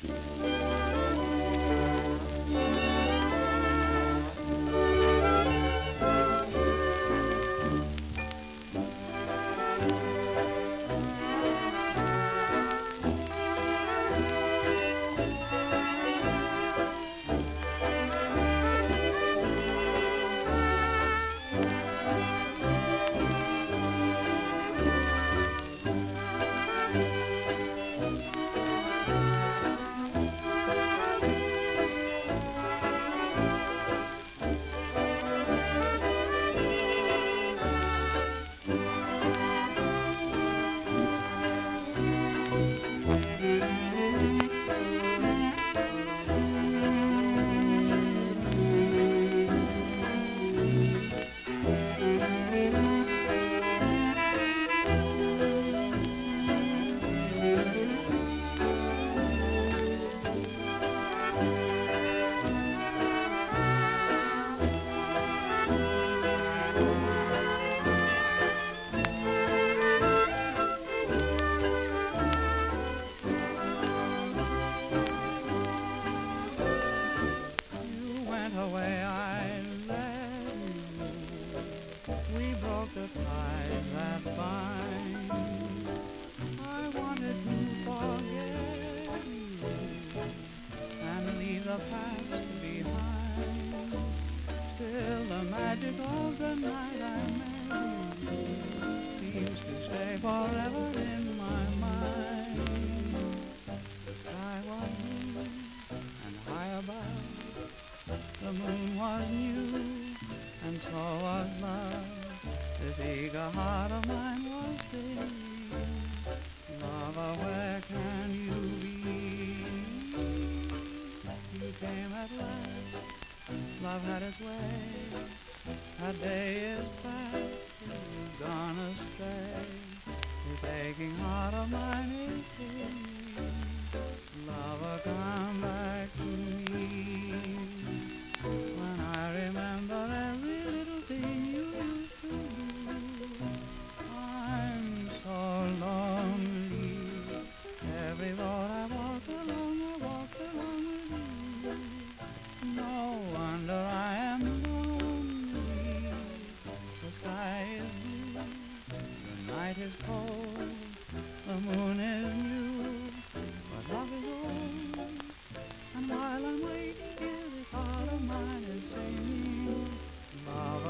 You went away, I let you. We broke the ties that bind. I wanted to forget you and leave the past behind. Still the magic of the night I met you seems to stay forever in my mind. The sky was blue and high above. The moon was new, and so was love. This eager heart of mine was free. Lover, where can you be? You came at last, love had its way. A day is past, you've gone astray. This aching heart of mine is free. Lover, come back to me. When I remember every little thing you used to do, I'm so lonely. Every road I walk along with you. No wonder I am lonely. The sky is blue, the night is cold, the moon is new, but love is old. And while I'm waiting here, this heart of mine is singing, love